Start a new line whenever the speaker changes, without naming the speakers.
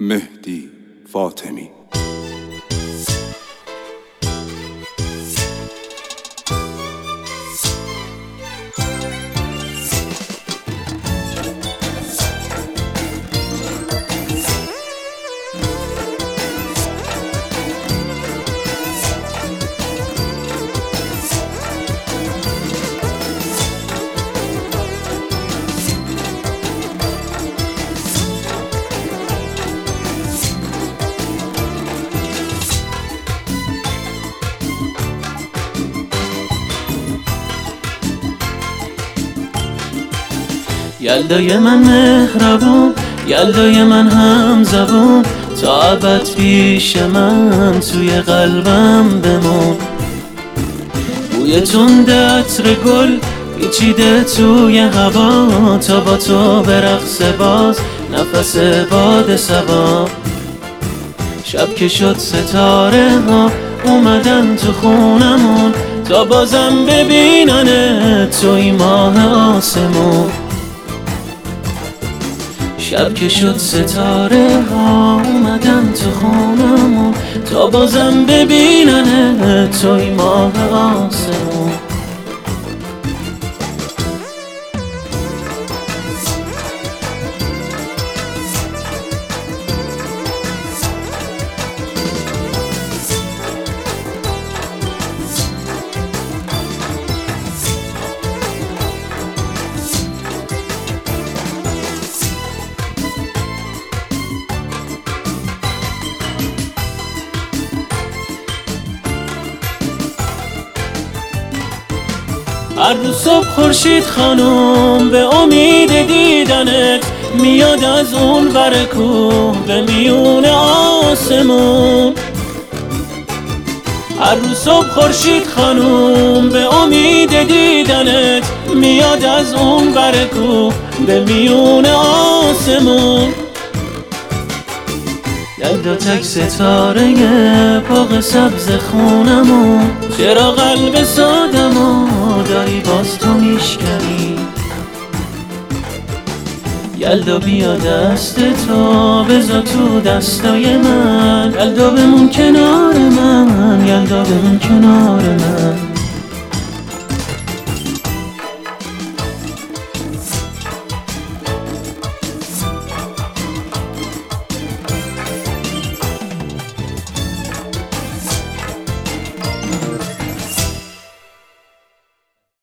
مهدی فاطمی.
یلدای من مهربون، یلدای من هم زبون، تا ابد پیش من توی قلبم بمون. بوی تند عطر گل پیچیده توی هوا، تا با تو به رقص باز نفس باد صبا. شب که شد ستاره ها اومدن تو خونمون، تا بازم ببینن توی ماه آسمون. شب که شد ستاره ها اومدن تو خونمون، تا بازم ببینن توی ماه آسمون. هر روز صبح خورشید خانم به امید دیدنت میاد از اون ور کوه به میون آسمون. هر روز صبح خورشید خانم به امید دیدنت میاد از اون ور کوه به میون آسمون. یلدا تک ستاره باغ سبز خونمون، چرا قلب سادمو داری باز تو میشکنی؟ یلدا بیا دست تو بذار تو دستای من، یلدا بمون کنار من، یلدا بمون کنار من.